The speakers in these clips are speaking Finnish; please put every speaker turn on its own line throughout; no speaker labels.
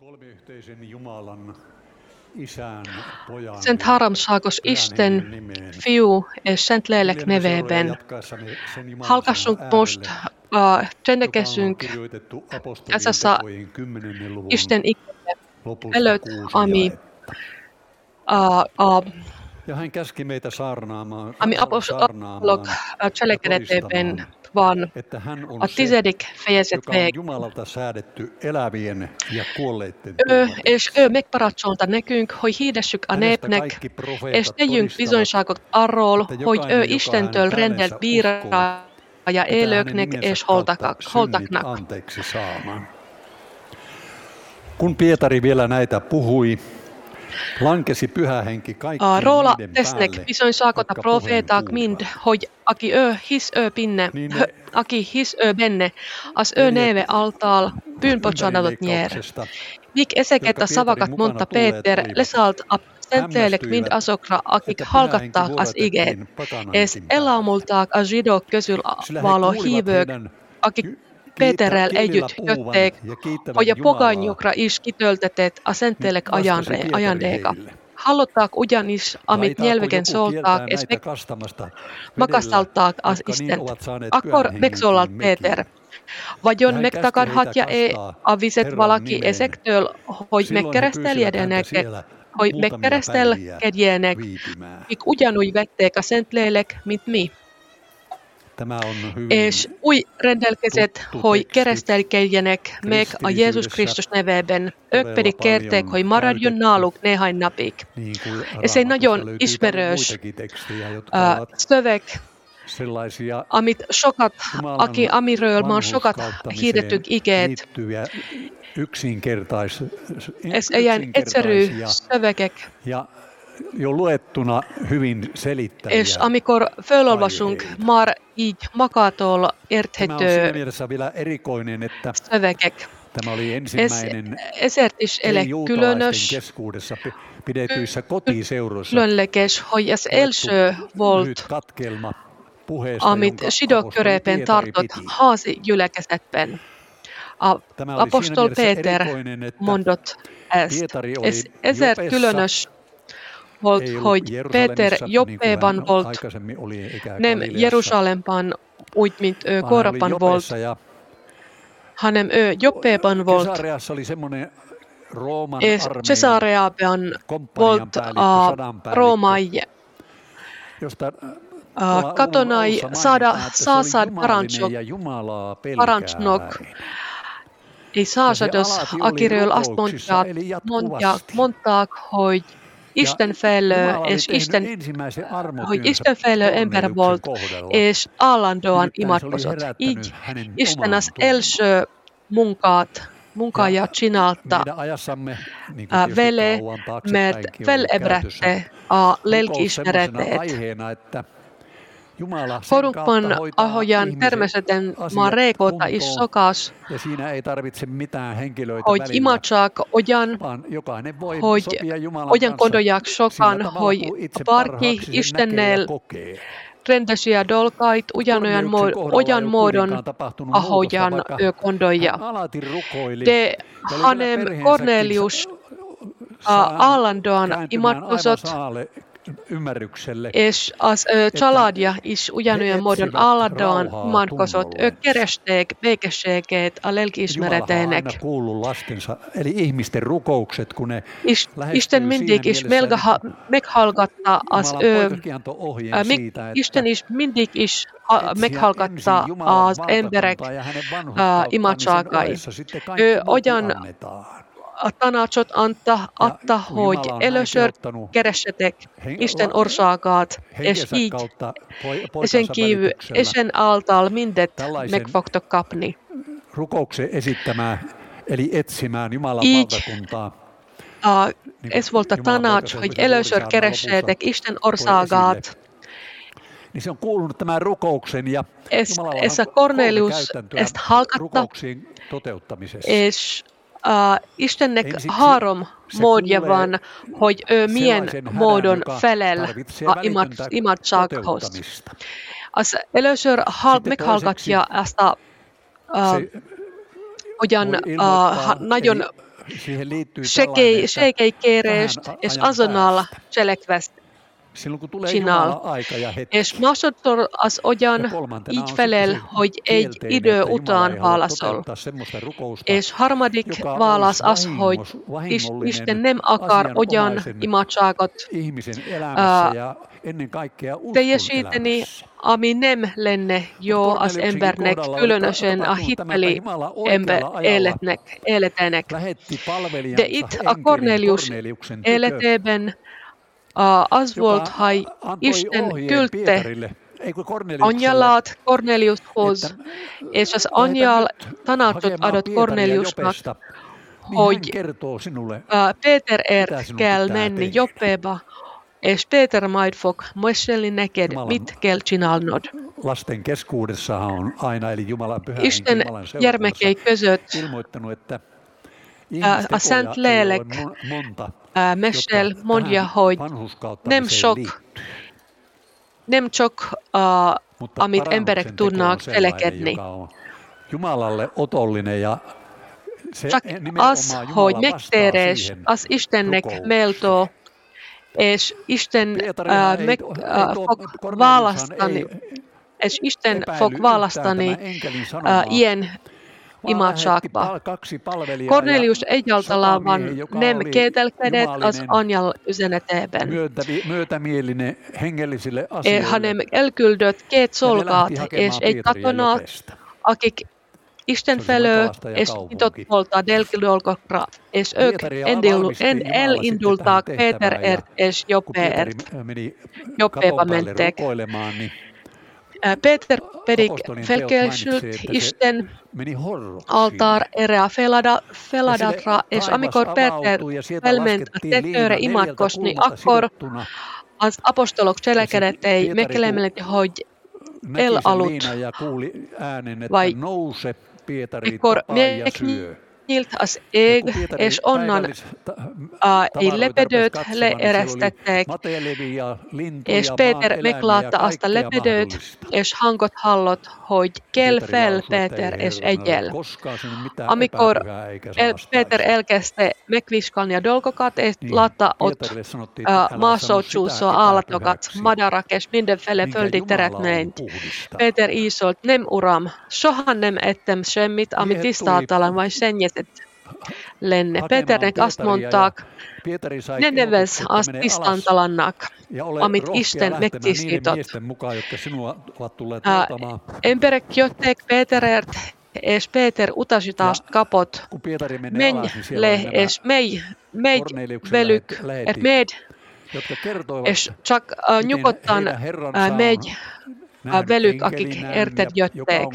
Kolmiyhteisen Jumalan Isän, Pojan
Szent háromságos Isten, Fiú és Szentlélek nevében hallgassunk most csendegessünk tässä Isten igéje előtt, ami apostolok cselekedetében van a 10. fejezet végén. Ő megparancsolta nekünk, hogy hirdessük a népnek, és tegyünk bizonyságot arról, hogy ő Istentől rendelt bírája élőknek és holtaknak.
Kun Pietari vielä näitä puhui, lankesi pyhä henki kaikkiin
Róla
niiden
tesznek
päälle,
bizonyságot a
jotka
proféták
puheen
mind,
kuulevat.
hogy aki hisz ő benne, az ő neve által bűnbocsánatot nyer. Mik ezeket a szavakat mondta Péter, leszállt a Szentlélek mind azokra, akik hallgatták az igét, és elámulták a zsidók közül való hívők, akik Péterrel együtt jöttek, hogy a pogányokra is kitöltetett a Szentlélek ajándéka. Hallották ugyanis, amit nyelveken szólták, és magasztalták az Istent. Akkor megszólalt Péter. Vajon megtakarhatja-e a vizet valaki ezektől, hogy megkeresztelkedjenek, mik ugyanúgy vették a Szentlélek, mint mi? És úgy rendelkezett, hogy keresztelkedjenek meg a Jézus Krisztus nevében. Ők pedig kérték, hogy maradjon náluk néhány napig. Ez egy nagyon ismerős szöveg, amiről már sokat hirdettük igét. Ez ilyen egyszerű szövegek.
Jo luettuna hyvin selittäviä.
És amikor felolvasunk már így magától érthető szövegek, ezért is elég különleges, hogy az első volt, amit zsidók körében tartott házi gyülekezetben. Apostol Péter mondott ezt. Ez ezért különös volt, hogy Péter Jobbében volt, nem Jerusalemban, úgy, mint ő korábban volt, hanem ő Jobbében volt, és Cesareában volt a római katonai parancsnok, és százados, akiről azt mondták, hogy Istenfélő ember volt, és állandóan imádkozott. Így Isten az első munkáját csinálta vele, mert felébredte a lelkiismeretét. Korunkban, ahogyan természetesen már régóta is szokás, hogy imádság olyan gondolják sokan, hogy bárki Istennel rendesi a dolgait olyan módon, ahogyan ő gondolja. De hanem Kornélius állandóan imádkozott, és az családja is ugyanolyan módon állandóan imádkozott. Ők keresték békességet a lelkiismeretének. Isten mindig is meghallgatta Isten is mindig is meghallgatta az emberek imádságait. Ő olyan a tanácsot adta, hogy először keressetek Isten országát, és így ezen kívül, ezen által mindet meg fogtok kapni. Így ez volt a tanács, hogy először keressetek Isten országát. Ez a Kornélius ezt hallgatta, és Istennek 3 módja van, hogy ő milyen módon felel a imádsághoz. Az először meghallgatja ezt nagyon
siihen liittyy
Shekei kereest, es azonnal cselekvést
silloin kun tulee
csinál.
Jumalan aika ja hetki.
És másodszor az olyan így felel, hogy egy idő után válaszol. És harmadik válasz az, hogy Isten nem akar olyan imádságot teljesíteni, ami nem lenne jó az embernek, különösen a hitteli életének. De itt a Kornélius életében az volt, hogy Isten küldte angyalát Kornéliushoz, és az angyal tanácsot adott Kornéliusnak, hogy Péterért kell menni Joppéba, és Péter majd fog mesélni neked, mit kell csinálnod.
Lasten keskuudessahan on aina, eli Jumalan pyhän
Isten gyermekei között a Szent Lélek mesél, mondja, hogy nem csak amit emberek tudnak cselekedni. Csak az, hogy megtérés, az Istennek méltó, és Isten fog választani ilyen imádságba. Kornélius egyáltalán nem kételkedett az angyal üzenetében, hanem elküldött 2 szolgát és egy katonát, akik Isten felől és nyitott volt a dolgokra, és ők elindultak Péterért és Joppéba mentek. Péter pedig felkészült Isten altár erre a feladatra, és amikor Péter felment a tetőre imádkozni, akkor az apostolok cselekedetei megkelemeleti, hogy elaludt, vagy mikor megnyílt az ég, és onnan egy lepedőt leeresztettek, és Péter meglátta azt a lepedőt, és hangot hallott, hogy kell fel Péter, és egyel. Amikor Péter elkezdte megvizsgálni a dolgokat, és látta ott máshogy csúszó állatokat, madarak, és mindenféle földi teremtményt. Péter így szólt, nem uram, soha nem ettem semmit, ami tisztátalan vagy szennyezett lenne. Péternek azt mondták, ne nevezz azt tisztántalannak, amit Isten megtisztított. Emberek jöttek Péterért, és Péter utasítást kapott, menj le, és megy velük, és csak nyugodtan megy velük, akik érted jöttek.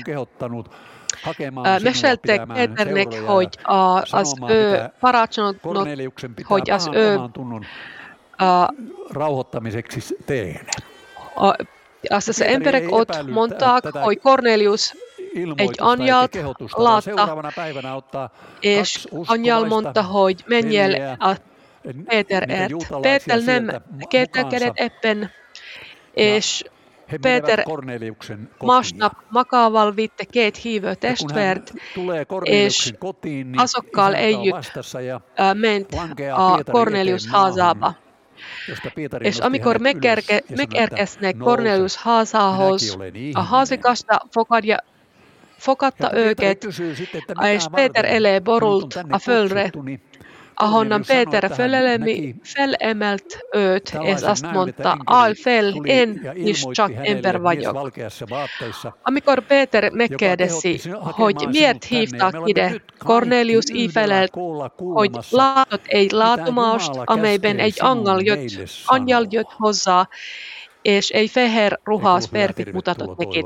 Meséltek Péternek, hogy az ő parancsnokot, hogy az ő
rauhoittamiseksi tehne.
Az emberek ott mondták, hogy Kornélius egy angyalt látta, és angyal mondta, hogy menjél a Péterért. Péter nem kételkedett ebben, és Péter másnap magával vitte 2 hívő testvert, és azokkal együtt ment a Kornélius házába. És amikor megérkeznek Kornélius házához, a házigazda fogadta őket, és Péter elé borult a földre, ahonnan Péter felemelt őt, és azt mondta, állj fel, én is csak ember vagyok. Amikor Péter megkérdezi, hogy miért hívták ide, Kornélius így felelt, hogy látott egy látomást, amelyben egy angyal jött hozzá, és egy fehér ruhás férfit mutatott nekik.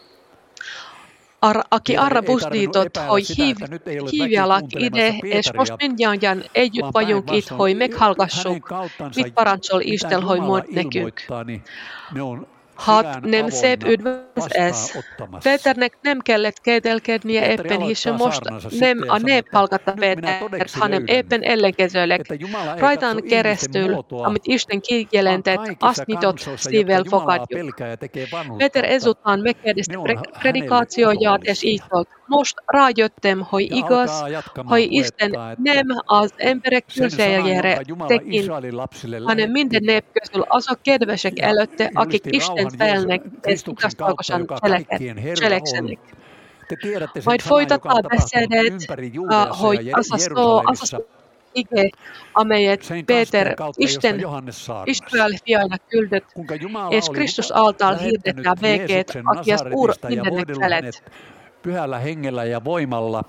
Aki arra buzdított, hogy hívjalak ide, és most mindjárt együtt vagyunk itt, hogy meghallgassuk, mit parancsol Isten, hogy mond nekünk. Hát nem szép üdvöz ez. Péternek nem kellett kételkednie ebben, hiszen most nem a nép hallgatta Pétert, hanem éppen ellenkezőleg. Rajtán keresztül, amit Isten kijelentett, azt nyitott szívvel fogadjuk. Péter ezután megkérdezte predikációját, és így szólt, most rájöttem, hogy
Ja
igaz,
alkaa jatkamaan
hogy Isten
puhetta, että
nem az emberek
sen sanan,
külseäjére
jonka Jumala
tekin,
Israelin lapsille
hanem minden
lähetti,
nép közül azok kedvesek
ja
előtte, akik
julisti
Isten
rauhan
felnek és
Kristuksen kautta,
igazosan
joka kaikkien Herra on.
cseleksenek.
Te tiedätte sen
Majd
sanan, joka
folytattaa
on tapahtunut
beszédet,
ympäri Juudeassa
hogy
ja
az
Jerusalemissa,
az ige, amelyet
sen
Péter
kasteen kautta, josta
Isten
Johannes saarnasi.
Israel fiaina küldött,
Kuinka Jumala
és
oli
Kristus által
lähettänyt
hirdetään väkeet,
Jeesuksen
akias ur
Nasaretista ja voidellut
mindenekselet.
hänet pyhällä hengellä ja voimalla,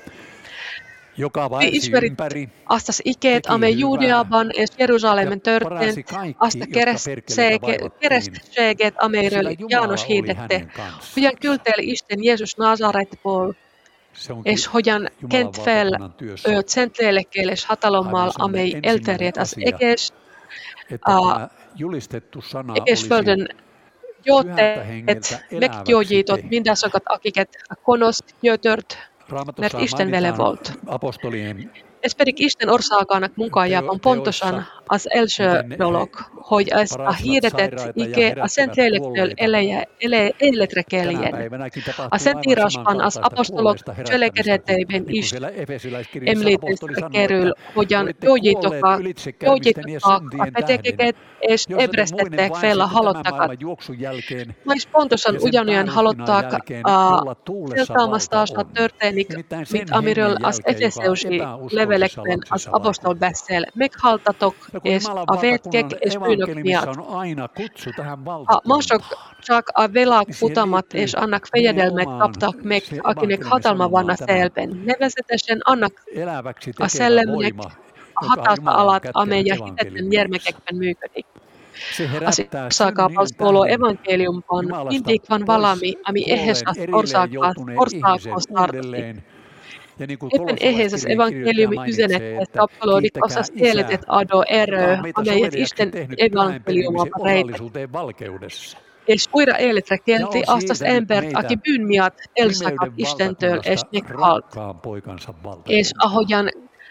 joka
Vi
vaelsi
ismerit
ympäri,
astas ikeet
teki
ame
hyvää
Juudeaban ja Jerusalemen
ja
törten,
paransi kaikki,
asta
jotka
kerestseget
vaivattiin.
ameiröl
Sillä Jumala
Jaanus
oli
hiidette.
hänen kanssaan.
Hojan kylteeli Isten Jeesus Nazaretpol,
Se onkin
es hojan
Jumalan
kent fel
valtakunnan työssä
tsentleelekkeeles hatalommal
aivan
amei
semmoinen
elteriet as
ensimmäinen
ekes,
että tämä julistettu sana
ekes
olisi
földen
pyhältä
jootteet,
hengeltä
mekjojitot,
eläväksi
mindasokat akiket konost jötört,
Raamatussa
mert Isten
mainitaan
velevolt.
apostolien
Esperik Isten orsakanak munkaajapan pontosan as elsödolog, hogy ezt a hirdetet ige a Szentlélekről életrekeljen.
tänä päivänäkin
A
tapahtuu
Szentírásban az
aivan
apostolok
samankaltaista herättämistä,
cselekedeteiben
niin kuin
is
siellä Efesiläiskirjassa apostoli
említése
sanoi,
kerül,
että
hogyan
olitte
gyógyította
kuolleet ylitsekäymisten ja
a
syntien tähden,
betegeket és
joissa te muinen
ebresztettek
vain
fel a
sitten tämän
halottakat.
maailman juoksun jälkeen
Myös pontosan
ja sen
ugyanolyan
päällyttinän
halottak
jälkeen olla tuulessa
feltámasztása
valta on.
történik,
Nimittäin sen
mint amiről
hengen
az
jälkeen, joka
efeszeusi
epäuskoisissa
levelekben az
lapsissa
apostol
vaikuttaa.
beszél. Meghaltatok,
Ja kun
és
Jumalan
a vétkek
valtakunnan
és bűnök
evankeliumissa
miatt.
on aina kutsu tähän
A mások
valtakuntaan,
csak a velák
niin siihen
futamat
liittyy
és annak fejedelmet
nimenomaan
kaptak meg,
se
akinek
evankeliumin
hatalma van a
sanomaan tämä
szélben. Nevezetesen annak
eläväksi
a
tekevä
szellemnek
voima,
a
joka on
hatalma
Jumalan
alat,
kätkenyt
amely a hitetlen
evankeliumin.
gyermekekben működik.
Se
Az
herättää
országapostoló
synnien tähden
evangéliumban
Jumalasta
mindig van
pois
valami, ami ehhez
kuolleen
az
erilleen joutuneen ihmisen
országhoz tartozik.
uudelleen. Ja niin kuin
Éppen ehhez az
Kolossalaiskirjeen kirjoittaja
evangéliumi
mainitsee,
üzenethez
että
kapcsolódik az
kiittäkää
az
Isää,
életet adó erő,
joka on meitä
amelyet
soveliaksi
Isten
tehnyt pyhän
evangéliumában
perimisen
rejtett.
osallisuuteen valkeudessa.
És újra életre
Ja
kelti
on
azt az
siirtänyt
embert,
meitä
aki bűn miatt elszakadt
pimeyden
Istentől és
valtakunnasta
meghalt.
rakkaan poikansa
És
valtakuntaan.
ahogyan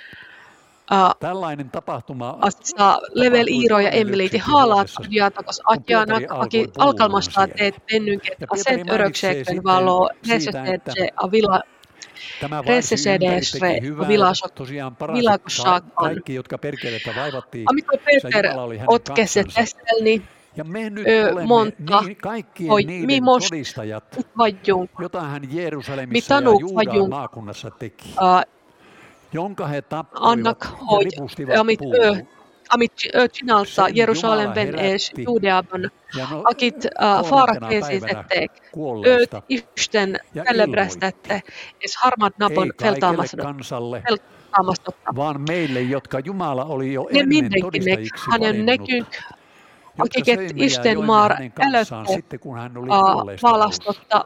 Tällainen tapahtuma
azt a levelírója
tapahtui
említi,
3.1
hálát
vuodessa,
adjatok az
kun Pietari
atyának,
alkoi
aki
puhumaan
alkalmastaa
siellä.
teet bennünket
Ja
a
Pietari
szent
mainitsee
örökségben
sitten
való
siitä, että
részesedse
tämä vaelsi ympäri,
részesedésre
teki
a
hyvää, tosiaan paransi
világosságban.
kaikki, jotka perkelettä vaivattiin.
Amikor Péter
Jumala oli hänen
ott kezdett
kanssansa.
beszélni,
Ja me nyt
mondta,
olemme kaikkien
hogy mi
niiden
most
todistajat,
itt vagyunk,
jota hän
mi
Jerusalemissa ja
tanúk
Juudan
vagyunk
maakunnassa teki,
uh,
jonka he tappoivat
annak,
ja
hogy
ripustivat puuhun.
amit ő csinálta
Sen
Jerusalemben
Jumala
és
herätti
Judeában,
ja
akit
kolmantena
faarat
päivänä
készítették. Őt
kuolleista
Isten
ja
felebrästette, és harmadnapon
ei kaikelle
feltámasztotta.
kansalle, vaan meille, jotka Jumala oli jo
Ne
ennen
mindenkinek,
todistajiksi
hanem
valinnut,
nekünk,
jotka
akiket
söimme ja
Isten
joimme
már
hänen kanssaan
előtte
sitten, kun hän oli kuolleista noussut.
valastotta.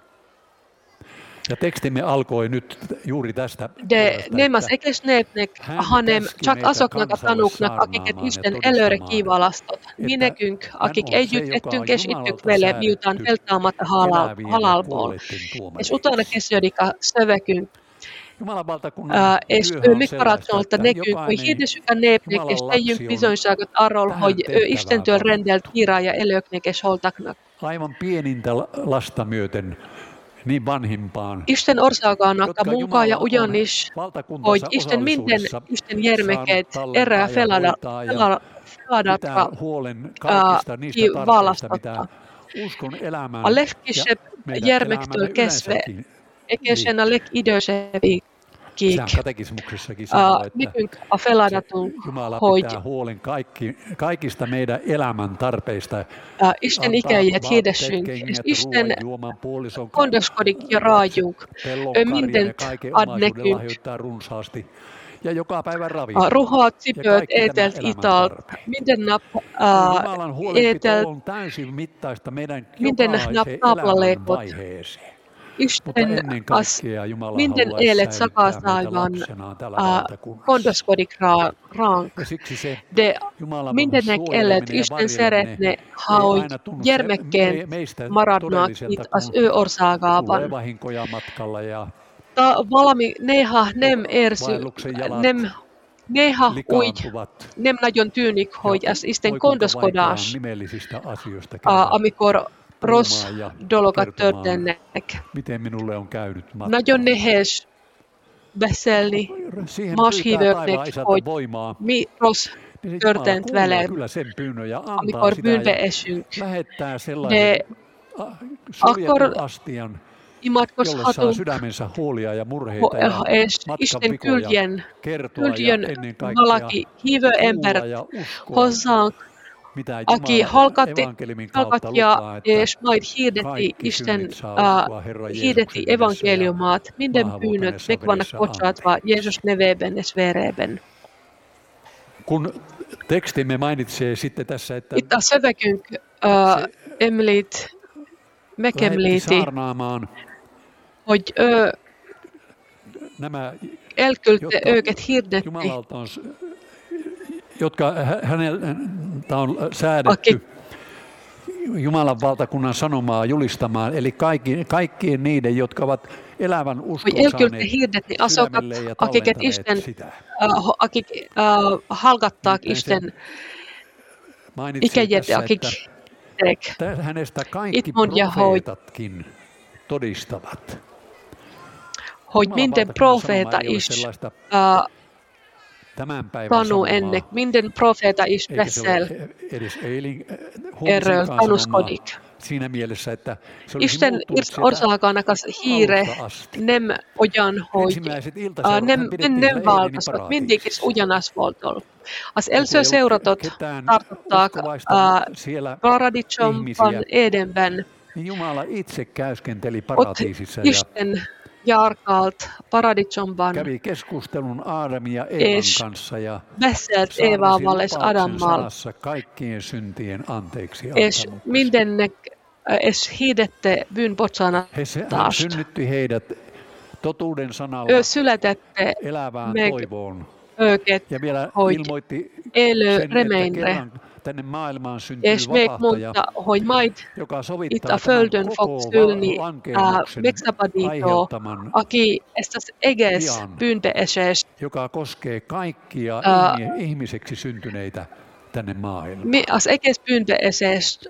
Ja tekstimme alkoi nyt juuri tästä
De
puolesta,
nem az
että
ekes népnek,
hän
hanem
käski
csak
meitä
azoknak a
kansalle
tanúknak, akiket
saarnaamaan ja
Isten előre
todistamaan,
kiválasztott. Mi
että
nekünk,
hän
akik
on se,
együtt
joka
ettünk
on
és ittük
Jumalalta
vele, miután
säädetty
feltámadt a
elävien ja
halálból.
kuolleiden
És
tuomari.
utána kezdődik a szövegünk.
Jumalan valtakunnan
És
työhän
ő
on
megparancsolta
sellaista, että
nekünk, hogy
jokainen
hirdessük a népnek, és
Jumalan
tegyünk
lapsi on
bizonyságot arról,
tähän
hogy ő
tehtävään
Istentől
valittu.
rendelt kiraaja előknek és holtaknak.
Aivan pienintä lasta myöten niin vanhimpaan,
Isten országának a
jotka
munkája
Jumala on
ugyanis, hogy
valtakuntansa
Isten minden
osallisuudessa
Isten gyermeket
saanut
erre a
tallentaa ja hoitaa ja pitää
feladatra
huolen kaikista niistä tarpeista, mitä
választotta.
uskon elämään
A
ja
legkisebb
meidän
gyermektől
elämämme
kezdve,
yleensäkin.
egészen a legidősebbig,
Sehän katekismuksessakin sanoo, että
nekünk a feladatunk,
Jumala
hogy
pitää huolen kaikista meidän elämän tarpeista.
Isten
Antaa
ikäjät hirdessünk,
vaatteet,
és
kengät,
Isten
ruoan, juoman, puolison,
gondoskodik ja rájunk.
pellon,
Ő
karjan ja
mindent
kaiken
ad
omaisuuden
nekünk.
lahjoittaa runsaasti. Ja joka päivä
A
ravittaa.
ruhat,
Ja
cipőt,
kaikki tämä
ételt,
elämän
italt,
tarpeet.
minden nap
Jumalan huolenpito
ételt,
on täysin mittaista meidän
minden nap
jokaiseen
táplálékot.
elämänvaiheeseen. Mutta
Isten
ennen
az
kaikkea Jumala
minden
haluaisi
élet
säilyttää meitä
szakaszában
lapsenaan täällä valtakunnassa.
gondoskodik ránk.
Ja siksi se
De
Jumalan
mindenek
suojeleminen
előtt
ja
Isten
varjeleminen
szeretne,
ei
hogy
aina tunnu
gyermekként
meistä
maradnak
todelliselta,
itt az
kun
ő országában.
tulee vahinkoja matkalla ja
Valami néha nem érzi,
vaelluksen jalat
néha úgy
likaantuvat.
nem nagyon tűnik, hogy az Isten
Voi kuinka vaikea on
gondoskodás,
nimellisistä asioista käydä.
amikor Ros
puhumaan ja
dolgot
kertomaan,
történnek.
miten minulle on käynyt matkalla.
Nagyon nehéz beszélni
Siihen
más
pyytää taivaan
hívőknek,
isältä
hogy
voimaa.
mi rossz
Niin Jumala
történt
kuulee
velem,
kyllä sen pyynnön ja antaa
amikor
sitä ja
bűnbe esünk.
lähettää
De
sellaisen suljetun
akkor
astian, jolle saa
imádkozhatunk,
sydämensä huolia ja murheita ja
és
matkan
Isten
vikoja kertoa ja
küldjön
ennen kaikkea
valaki hívő embert
kuulla ja uskoa,
hozzánk,
mitä
aki
Jumala evankeliumin kautta
hallgatja
lupaa, että
és majd hirdeti
kaikki
Isten
synnit saa uskoa Herran
hirdeti
Jeesuksen nimessä ja
evankeliumaat, minden
maahan
bűnöt
vuotaneessa
meg vannak
veressä
bocsátva Jeesus nevében és vérében.
Kun tekstimme mainitsee sitten tässä, että
Itt a szövegünk
lähetti
megemlíti,
saarnaamaan
hogy ő
nämä,
elküldte
jotka
őket hirdetti,
Jumalalta on, jotka häneltä on säädetty Jumalan valtakunnan sanomaa julistamaan, eli kaikkien niiden, jotka ovat elävän uskon
hogy elküldte
saaneet
hirdetni azokat,
sydämelle ja
akiket
tallentaneet
Isten,
sitä.
akik hallgattaa Isten
Mainitsi
ikäjät,
tässä,
akik
että hänestä kaikki
Itt mondja, hogy
profeetatkin todistavat.
hogy
Jumalan
minden
valtakunnan sanoma
profeeta
ei ole
is
sellaista tämän päivän
tanuu
sanomaa,
ennek, minden profeeta is
eikä se
beszél
ole edes
erről
huomisenkaan sanomaa
tanuskodik.
siinä mielessä, että se olisi
Isten
muuttunut sieltä
orsakanakas hiire
alusta asti.
nem olyan, hogy
Ensimmäiset iltaseurat
nem
pidettiin siellä Edenin
valtaisvat mindig is
paratiisissa.
ugyanaz Az
Ja kun ei
első
ollut
seuratot
ketään
tartottak
uskovaista siellä
paradicsomban,
ihmisiä,
Édenben.
niin Jumala itse käyskenteli
Ott
paratiisissa ja
Isten járkált paradicsomban,
kävi keskustelun Aadamin ja Eevan
és
kanssa ja
beszélt
saarnasi
Évával és
lupauksen
Adammal,
sanassa kaikkien syntien anteeksi
és
antamuksesta.
mindennek, és hirdette
Hän
bűnbocsánatást.
synnytti heidät totuuden sanalla
Ő születette
elävään
meg
toivoon.
őket,
Ja vielä
hogy
ilmoitti
élő
sen, että
reményre,
kerran tänne maailmaan syntyy
és még
vapahtaja,
mondta, hogy majd
joka
itt
sovittaa
a
tämän
földön fog
koko
szülni
lankeemuksen
megszabadító,
aiheuttaman,
aki ezt az egész
pian,
bűnbeesést,
joka koskee kaikkia ihmiseksi syntyneitä tänne maailmaan.
az egész bűnbeesést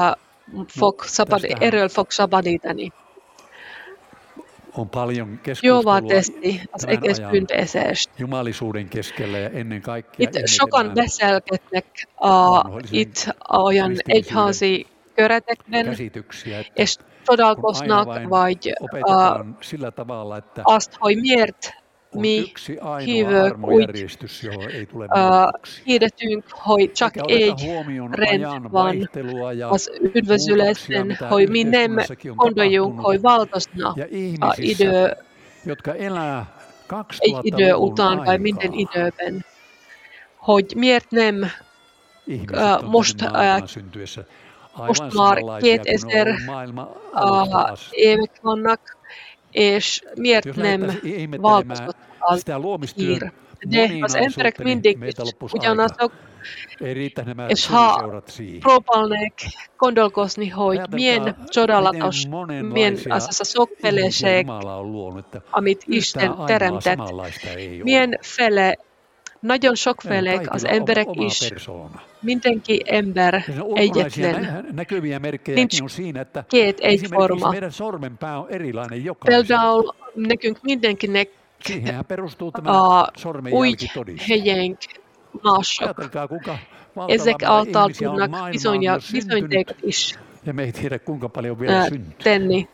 erről fog szabadítani.
On paljon
Jóvá
keskustelua
teszi az
tämän
egész
ajan
bűnbeesést.
jumalisuuden keskellä ja ennen kaikkea
Itt sokan
ihmetellään
beszélgetnek itt olyan egyházi keretekben,
käsityksiä, että
és
kun aina
csodálkoznak,
vain
vagy
opetetaan sillä tavalla, että
azt, hogy miért
on
mi
yksi ainoa
hívők úgy
armojärjestys, johon ei tule muutoksia.
hirdetünk, hogy csak
Eikä oteta
egy
huomioon
rend
ajan
van
vaihtelua ja
az üdvözületen,
muutoksia,
hogy
mitä
mi nem
yhteiskunnassakin on
gondoljunk, hogy
tapahtunut.
változna
Ja
a
ihmisissä,
idő,
jotka elää
egy idő
2000-luvun
után, vagy minden
aikaa,
időben. Hogy miért nem
ihmiset on
most,
tänne maailmaan syntyessä
most
aivan
már
samanlaisia kuin ne
2000
on ollut maailman alusta asti.
évek vannak, és miért
Jos
nem
lähdettäisiin ihmettelemään
változott az
sitä
hír.
luomistyön
De az emberek
moninaisuutta, niin
mindig
meitä
is
loppuisi aika.
ugyanazok,
Ei riitä nämä
és ha
syyseurat siihen.
próbálnék gondolkozni, hogy milyen
Ajatelkaa,
csodálatos,
miten
milyen
monenlaisia
az a
ihmisiä
sokfeleség,
Jumala on luonut, että
amit
yhtään
Isten
ainoa
teremtett,
samanlaista ei ole.
milyen fele, nagyon
Ne on
sokfélék az
kaikilla
emberek
oma
is,
persoona.
mindenki ember
Ja ne ulkonaisia
egyetlen,
näkyviä merkkejäkin
nincs
on siinä, että
két
esimerkiksi
egyforma.
meidän sormenpää on erilainen jokaisella.
Például nekünk mindenkinek
Siihenhän perustuu tämä
úgy
sormenjälkitodiste.
helyenk mások.
Ajatelkaa, kuinka
Ezek
valtava määrä
által
ihmisiä on
tudnak
maailmaan jo syntynyt,
bizonytékot is
ja me ei tiedä, kuinka paljon vielä syntyy.
tenni.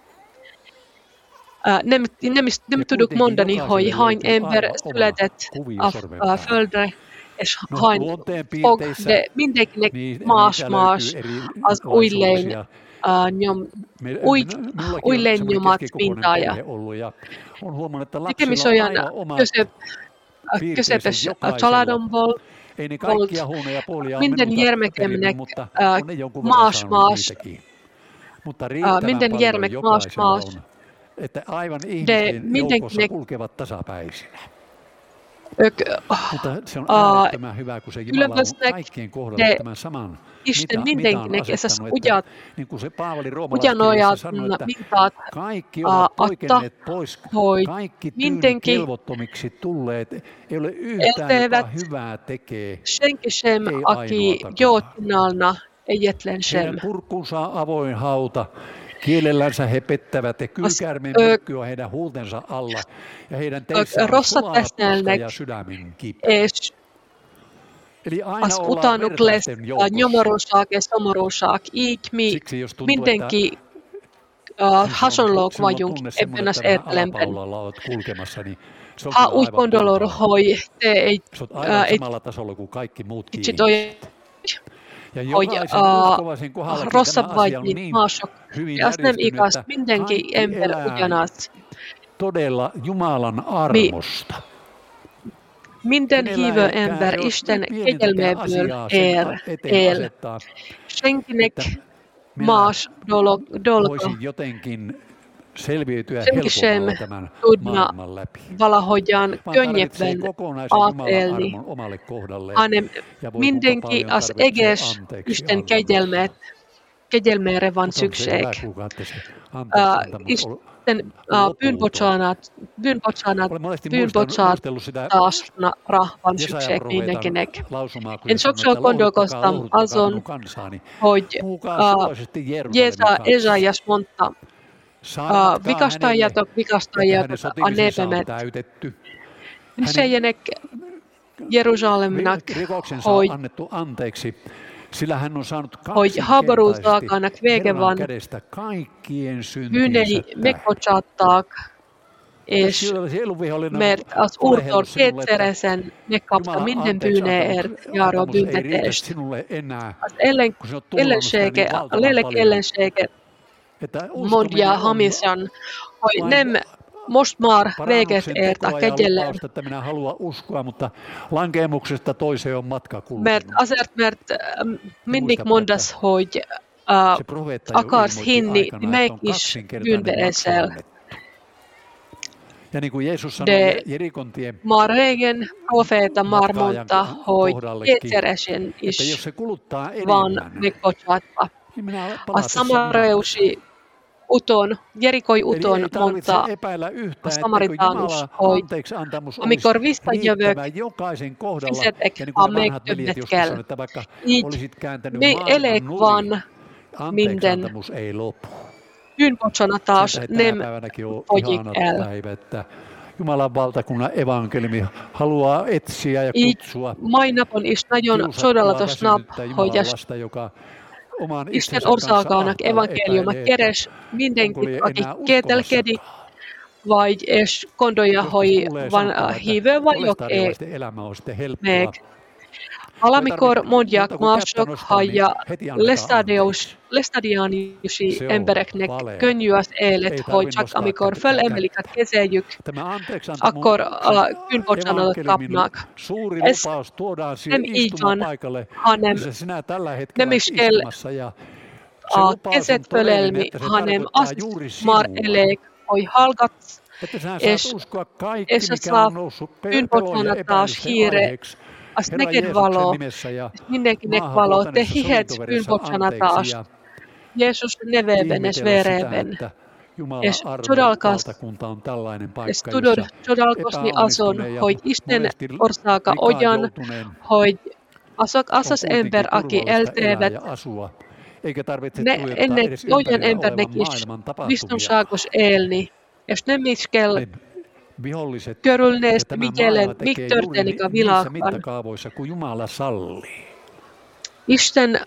Nem
Ja
tudok
kuitenkin
mondani, hogy
jokaiselle
hány
löytyy
ember
aivan oma
született
kuvio
a
sormenpäällä.
földre, és
No,
hány
luonteen
fog,
piirteissä
de mindenkinek
niitä
más
löytyy
az új lény,
erilaisuuksia.
új
Minullakin on semmoinen
lényomat
keskikokoinen
mintája.
perhe ollut ja on huomannut, että
Nekem is
lapsilla on
olyan
aivan oma piirteensä
közepes
jokaisella.
családomból
Ei ne
volt.
kaikkia huonoja puolia
Minden
minulta
gyermekemnek
perinyt, mutta on ne jonkun verran
más
saanut niitäkin. Mutta riittävän
minden
paljon
gyermek
jokaisella
más.
on, että aivan ihmisten joukossa kulkevat tasapäisinä. Mutta se on äärettömän hyvä, kun se Jumala on kaikkien kohdalla tämän saman
Isten
mitan
mindenkinek esas
asettanut, että niin kuin se Paavali roomalaiskirjassa sanoi, että
mintaat
kaikki ovat poikenneet pois,
hogy
kaikki
mindenki
kelvottomiksi tulleet, ei ole yhtään, joka hyvää tekee,
senki sem,
ei
aki
ainoatakaan.
jót csinálna, ejetlen shem.
Heidän kurkkunsa on avoin hauta. Kielellänsä he pettävät ja kylkäärmeen myrkky on heidän huultensa alla. Ja heidän teissään on sulaa tuska ja sydämen kipeä. Eli aina ollaan vertaisten joukossa. Siksi jos tuntuu, että
hasonloukvajunk epenas ertlempen.
Kulkemassa, niin se on
uikondolor hoi te ei
samalla tasolla kuin kaikki muutkin. Ja
jokaisen
uskovaisen kohdallakin tämä asia on niin hyvin järjestynyt, että
mindenki emper ujanas.
Todella Jumalan armosta.
Minden hivö ember isten kejelmeböl el. Schenkinek maas dolgo.
Voisin jotenkin selviytyä helpommalla tämän maailman läpi.
Valahojan könjepven aatelni. Hanem mindenki as eges isten kejelmeerevan sykseek. Isten pyynpotsaat taas rahvan sykseek viimekinek. En soksol kondokostam azon hoj Jesajas monta vikastajatok anepemet. Sejenek Jerusalemenak hoj
sillä hän on saanut
kaksinkertaisesti
Herran kädestä kaikkien syntinsä
Vynei mekotsaattak es mert as urtor ketseresen nekapta minden pyynee jaro pynteteest. As ellensheke, ellensheke mondia hamisan hoi nem mostmar veget kejelle.
Että minä haluan uskoa, mutta lankemuksesta toiseen on matka kulkenut.
Mert mindig mondas hoi akars hinni meikis pyynveresel.
Ja niin kuin Jeesus sanoi Jerikon tien
Marregen profeeta marmonta hoi ketseresen
että jos se kuluttaa
van
enemmän,
mekotsaatpa.
niin minä palasin
Samareusi uton, Jerikoi uton monta Samaritanus hoi. Amikor visszajövök, fizetek a megtöbbetkel. Így me elek van minden pyynpotsana taas nem pojik el.
Jumalan valtakunnan evankeliumi haluaa etsiä ja kutsua.
Mainapon isnajon sodallatos nap hojas. Isten orsakaanak evankeliuma keres mindenki, aki ketelkedi, vai es kondoja hoi van hive vajok meg. Alamikor mondják mások, haja lestadianiusi embereknek könnyű az élet, hogy csak amikor fölemelik a kezejük, akkor bűnbocsánatot kapnak. Ez nem így van, hanem nem is kell a kezet fölelni, hanem azt már elég, hogy hallgatsz, és saa bűnbocsánatás híre, az neked való, mindenkinek való, te hihetsz bűnbocsánatás Jézus nevében és vérében. És csodálkozni azon, hogy Isten országa olyan, hogy azok az ember, aki eltéved, ennek olyan embernek is biztonságos élni, és nem is kell körülnézni, mi történik a világban. Isten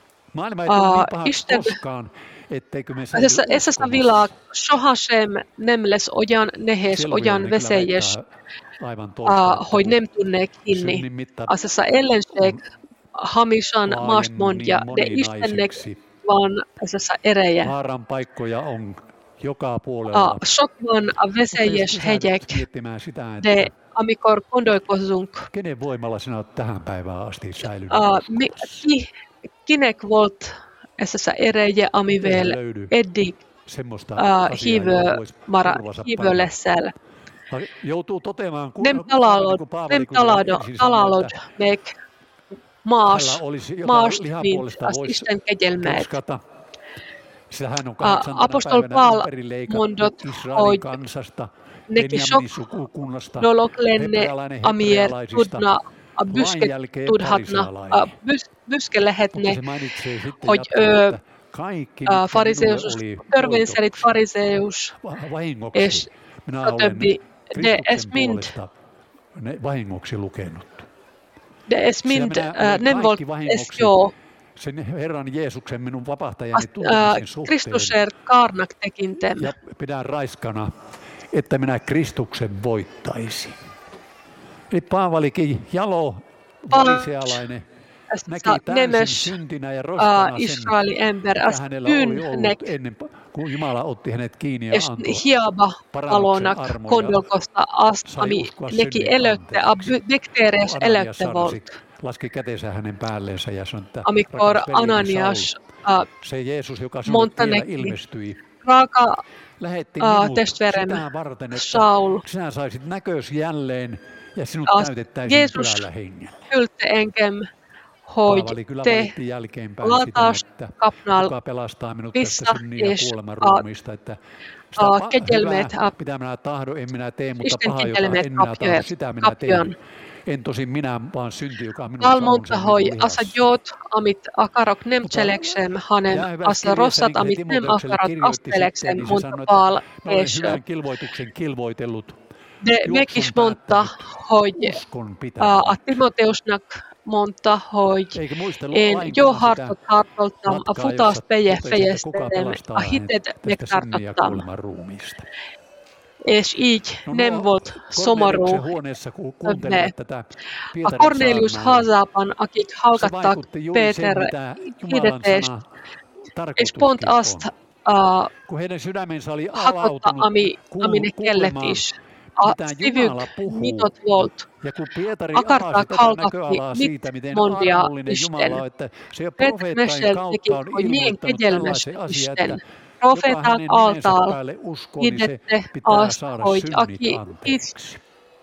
ez a világ sohasem nem lesz olyan nehéz, olyan veszélyes, hogy nem tudnék hinni. Az a ellenség hamisan mást mondja, de Istennek van ez a ereje. Sok van a veszélyes hegyek, de amikor gondolkozunk,
kenen voimalla sinä olet tähän päivään asti säilynyt?
Kinek volt ez a ereje, amivel eddig hívő leszel. Nem találod meg mást, mint az Isten kegyelmet. Apostol Paul mondott, hogy neki sok dolog lenne, amiért tudna, a büszke tudhatna, myskelehetne,
mutta se mainitsee sitten
hogy
jatkoon, että kaikki, mitkä
fariseus,
minulle oli
törvényszerint fariseus,
vahingoksi,
és
minä olen
többi, de es
Kristuksen
mind,
puolesta ne vahingoksi lukenut.
de es
Sillä
mind,
minä olen
nem volt
kaikki
es
vahingoksi
joo,
sen Herran Jeesuksen minun vapahtajani tuntemisen suhteen
Kristus är karnak tekintem.
ja pidän raiskana, että minä Kristuksen voittaisin. Eli Paavalikin jalo farisealainen näki täysin syntinä ja roskana sen,
Israeli ember,
mikä
as
hänellä oli ollut
pyynnek,
ennen, kun Jumala otti hänet kiinni ja
es
antoi
hiaba
parannuksen
alonak
armon ja
kondolkosta
sai
astami,
uskoa
neki
synnin
elötte,
anteeksi.
bekteeres
Ananias
elötte volt.
laski kätensä hänen päälleensä ja sanoi, että
Amikor
rakas veljeni
Ananias
Saul, se Jeesus, joka sinulle tiellä
montaneki
ilmestyi,
raaka
lähetti minut
testverem
sitä varten, että
Saul,
sinä saisit näkös jälleen ja sinut täytettäisiin
Jeesus
pyhällä hengellä.
fylte engem, hoid
Paavali kyllä
te
valitti jälkeenpäin
lataas
sitä, että
kapnal
kuka pelastaa minut
vissa
tästä synnin ja
is
kuoleman ruumiista, että sitä
kedelmet
hyvää, mitä minä tahdon, en minä tee, mutta
isten
paha, jota
kedelmet
en minä tahdo, sitä minä teen.
kapion.
En tosin minä, vaan synti, joka minussa on,
Valmonta
se
hoi
minun lihassa.
asajot amit akarok nemceleksem hanem asa rossat amit nem akarot asteleksem monta paal
Mä olen
es.
hyvän kilvoituksen kilvoitellut.
De mekis monta hoi
Uskon pitää.
a Timoteusnak monta hoi
Eikä muistellut
en
lainkaan
jo
sitä
hartot hartoltam a
matkaa,
futas
jossa
peje
totesi, että kuka
fejestem
pelastaa
a
hänet
hitet
tästä
mek
synnin ja
tartottam.
kuoleman ruumiista.
Es ij nem volt somaru
Corneliuksen huoneessa, kun kuuntelivat tätä
a
Pietarin
Cornelius
saarnaa,
Haasapan akik
se
halkattak
vaikutti juuri sen,
Peter
mitä Jumalan
hidetees
sana
es
tarkoituskin
pont ast
on. Kun heidän sydämensä oli
hakotta
avautunut
amine
kuulemaan,
kelletis. A
mitä
sivyk
Jumala puhuu.
mitot volt.
Ja kun Pietari
Akartak
avasi tätä
halkatti
näköalaa
mit
siitä, miten
mondia
armollinen Jumala on,
ysten.
että se jo
Pet
profeettain
mesel teki
kautta on
kuin niin
ilmoittanut
kedelmes
tällaisen asian, että
ysten.
joka
Profeetat
hänen nimensä
altaal
päälle uskoo, niin se
hidette
pitää
ast
saada
hoit
synnit
aki
anteeksi.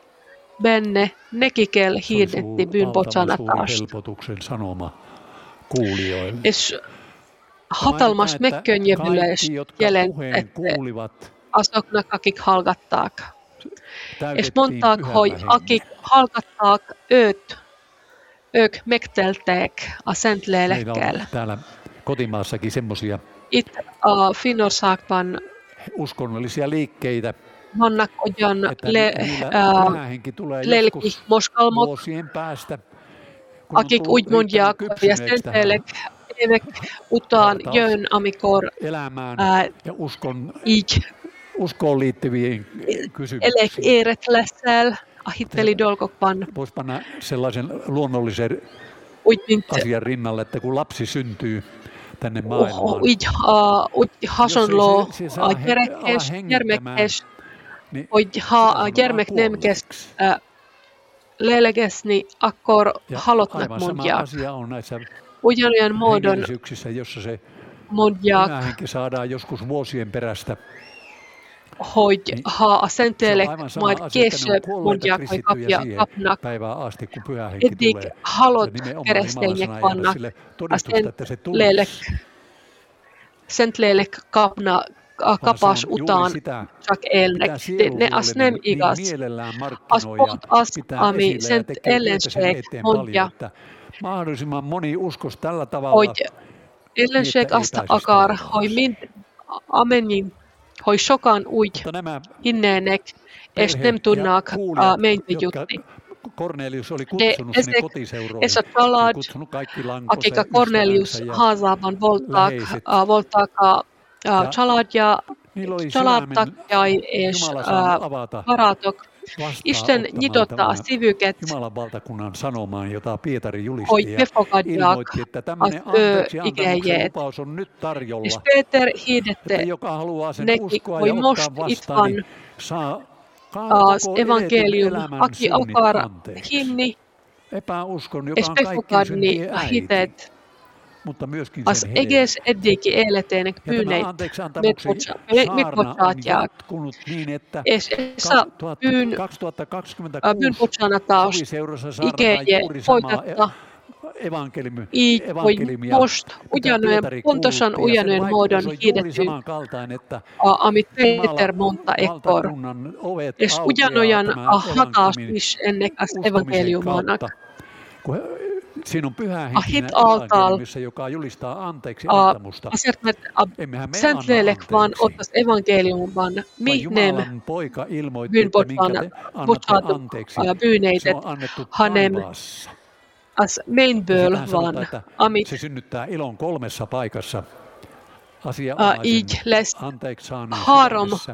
benne nekikel
Se olisi
hiidetti
ollut
byn
valtavan
potsana
suuri
taas.
helpotuksen sanoma kuulijoille.
Es hatalmas
Mainitaan, että
mekkönjevyleis
kaikki, jotka
jelen,
puheen
että
kuulivat,
asoknak akik halkattaak. Es
täytettiin
montaak hoi
pyhällä
akik
hengellä.
halkattaak ök mektelteek a
Meillä
sentlelekkel.
on täällä kotimaassakin semmoisia
It finnorsaakpan
uskonnollisia liikkeitä,
mannak ojan
että niillä pyhähenki tulee
lelki
joskus
moskalmot
vuosien päästä, kun on
akik
tullut
uidmunjak
riittävän
ja
kypsyneeksi tähän
sentelek evek utaan
hartaus
jön amikor
elämään ja uskoon liittyviin
elek
kysymyksiin.
eeret lässääl ahitteli dolkokpan
Voisi panna sellaisen luonnollisen
uitmint
asian rinnalle, että kun lapsi syntyy tänne maailmaan,
hasonloo
se saa
järmekkes järmekkes
niin
oid
sitä
järmek
sanotaan
nemkes
kuolleeksi.
lelegesni akkor
Ja
halotnak
aivan sama
mondjak.
asia on näissä
Ujanjan muodon
hengellisyyksissä, jossa se
mondjak
pyhähenki saadaan joskus vuosien perästä.
hoid
Niin
ha
se on
asentelek
aivan sama
maid
asia, että ne on
kesöp
kuolleita
mondjak vai
kristittyjä
kapja
siihen
kapnak
päivään asti, kun pyhähenki
edik
tulee. Ja
halot
nimenomaan Jumalan
kerestelnek
sana ei anna
pannak
sille todistusta, että se
asentlelek
tulisi,
sentlelek kapna
vaan se
kapas
on juuri
utaan
sitä,
jak elnek
mitä
ne asnem
sieluhuolellinen niin
igas
mielellään
as
markkinoi ja
poht as
pitää
ami
esillä ja
sent
tekee työtä sen
ellensek
eteen paljon,
mondja
että mahdollisimman moni uskoisi tällä
hoid
tavalla niin,
ellensek
että ei
asta
pääsisi
akar hoi
taivaalliseen.
min amenin hoi shokan uid
Mutta nämä
hinneenek es
perhe-
nem
ja
tunnak
kuulijat,
meinti
jotka
jutti.
Kornelius oli
De
kutsunut sinne
esek
kotiseuroihin,
esa
se oli
talad
kutsunut kaikki lankonsa,
akika Cornelius
ystävänsä ja
Haasaban voltaak
läheiset.
voltaaka
Ja
chalad ja
niillä oli
chaladtak
sydämen
jai es
Jumala saanut avata
varatok isten
vastaanottamaan
nitottaa
tämän
sivyket
Jumalan valtakunnan sanomaan, jota Pietari
hoi
julisti ja
pefokadjak
ilmoitti, että
as
tämmöinen anteeksi antamuksen
igejeet.
lupaus on nyt
Is
tarjolla,
Peter
että
hiidette
joka haluaa sen
neki
uskoa
hoi
ja
most
ottaa vastaan,
itvan
niin saa
as
koko eletyn
evankelium
elämän
aki
synnit
akar
anteeksi.
hinni
Epäuskon, joka
es
on kaikkien
pefokadni
syntien äiti,
hitet
mutta myöskin
as
sen hedelmä.
eges eddiki eleteenek
Ja tämä
pyyneit
anteeksi antamuksen saarna on
mitpotsaat ja
jatkunut niin, että
es esa pyyn
2026
potsana taas
Koviseurassa saarnataan
ikeje
juuri samaa
voitatta
evankeliumia,
most
mitä
ujanojen
Pietari
pontosan
kuulutti, ja sen
ujanojen
vaikutus
muodon
on juuri
hiidetty
samankaltainen, että
amit Peter monta ekkor.
valtakunnan ovet
Es
aukeaa
ujanojan
tämän
hataas
evankeliumin
ennekas
uskomisen
evankeliumanak.
kautta. Kun Siinä on pyhähenkinen
altaal
evankeliumissa, joka julistaa anteeksi antamusta. Emmehän me
Säntleelek vaan ottas evankelium vaan mihnem
Jumalan poika ilmoitti, että minkä te annatte anteeksi, se on annettu taivaassa.
As mainböl vaan amit.
Se synnyttää ilon 3 paikassa. Asianomaisen anteeksi saaneen sydämessä.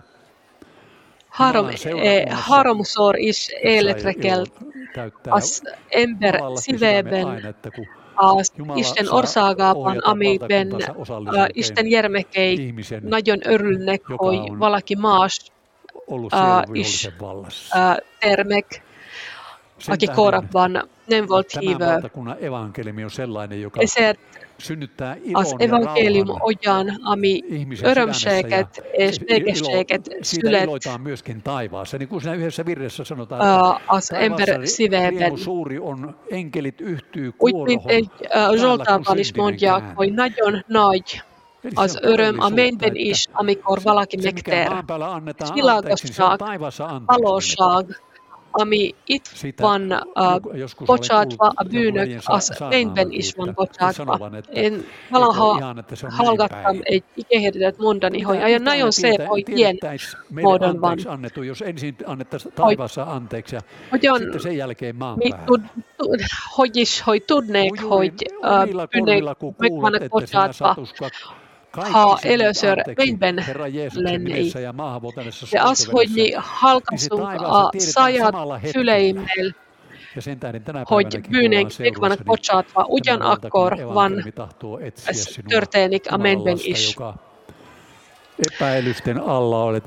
Harom sor is eletrekelt as ember siveben as isten orsagaapan amiben isten järmekei najon örylnekoi valaki maas is termek aki korabban nem volt hívő.
Tämän valtakunnan evankeliumi on sellainen, joka synnyttää ilon
ja evankelium ojan ami örömsäket es megessäket sylet.
Iloitaan myöskin taivaassa. Niin kuin siinä yhdessä virressä sanotaan,
as ember siveben.
Suuri on, enkelit yhtyy kuorohon.
Joltaapalis mondja koi najon naj. As öröm amenben is amikor valaki mekter. Silagosaak, alosaak. Ami itvan pochaatva abynök as mainben isvan pochaatva. En halgattam ei ikehdetet mondani hoi. Ajan najon se hoi tien muodon van.
Jos ensin annettaisiin taivaassa anteeksi ja sitten sen jälkeen maan päällä.
Hojis hoi tudneek hoi pyneek mekvanak pochaatva. Elösör mainben lennei. Ja as hoidni halkasunka sajat fyleimel. Hoid byyneek mekvanak pochaatva ujan akkor van törteenik amenben is.
Epäilysten alla olet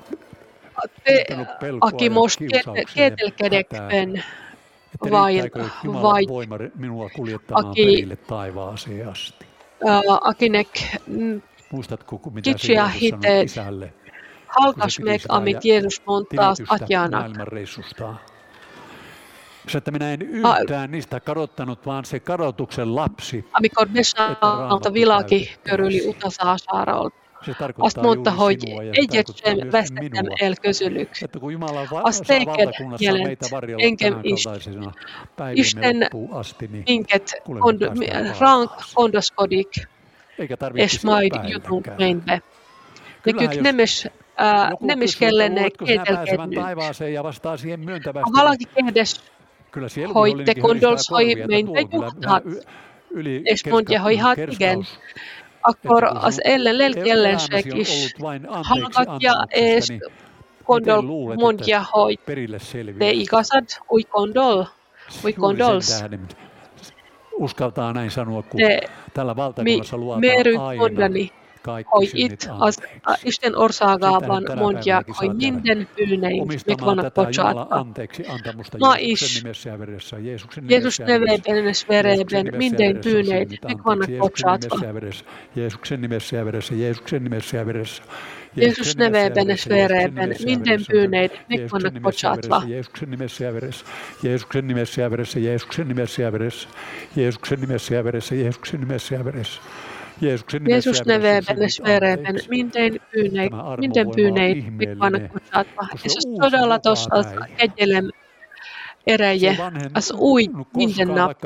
Akimos ketelkedekpen vain
voima minua kuljettamaan perille taivaaseen asti.
Akinek
muistatko, mitä se sanoi isälle?
Halkasmek amit Jeesus montaas atjana.
Maailmanreissustaan. Se, että minä en yhtään niistä kadottanut, vaan se kadotuksen lapsi.
Amikor Besaalta vilaki köryli utasaasaarolla. Ast monta hoi ei jetsen västetän el kyselyks. Ast teiket jälent enkem isten minket rank kondoskodik esmaid jutun meinbe. Ne kyk nemes kellene ketelkenny. Valaki kehdes hoitte kondols hoi meinbe juhtaat. Esmondja hoi hatigen. Akkor az ellenség is hallgat ja és gondol mondja, hogy te igazad, úgy gondolsz.
Uskaltaa näin sanoa, kun tällä valtakunnassa luotaan aina
hogy itt az Isten országában mondják, hogy minden bűneink meg vannak bocsátva. Ma is Jézus nevében és verében minden bűneid meg vannak bocsátva.
Jeesuksen nimessä ja veressä, Jeesuksen nimessä ja veressä.
Jeesus nevében és verében minden bűneid meg vannak bocsátva.
Jeesuksen nimessä ja veressä, Jeesuksen nimessä ja veressä, Jeesuksen nimessä ja veressä, Jeesuksen nimessä ja veressä, Jeesuksen nimessä ja veressä.
Jeesus nevében és verében minden bűneid meg vannak bocsátva. És az todella tos az kegyelem ereje, az új minden nap.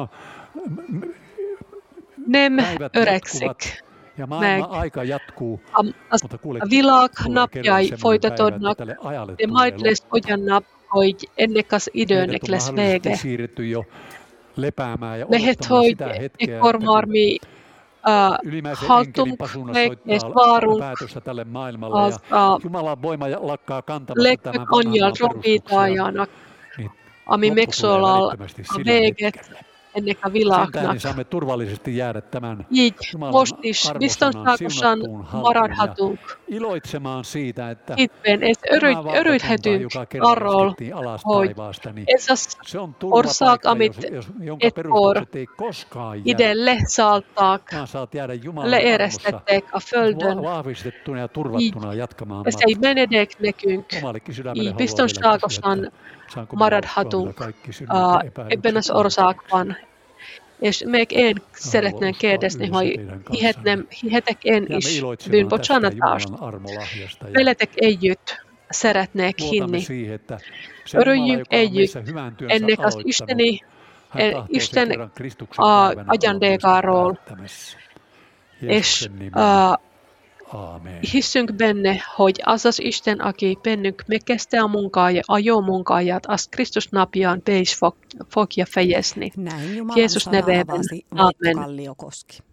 Nem öregszik meg. A világ napjai folytatódnak, de majd lesz olyan nap, hogy ennek az időnek lesz vége. Lehet, hogy ekkor már mi haltunk meg és várunk az legfőbb angyal trombitájának, ami megszólal a véget ennek a világnak. Így most is biztonságosan maradhatunk. Hitben és örülhetünk arról, hogy ez az ország, amit ekkor ide leszálltak, leeresztettek a földön, így ez egy menedék nekünk, így biztonságosan maradhatunk ebben az országban. És még én szeretném kérdezni, hogy hihetek én is bűnbocsánatást. Veletek együtt szeretnék hinni. Örüljünk együtt ennek az isteni Isten ajan degarool. Hissynk benne, hogy az az Isten, aki bennünk megkestää munkaa ja ajoo munkaa ja as Kristus napiaan peis fogja fejesni.
Näin Jumalan sana avasi Veikka Kalliokoski.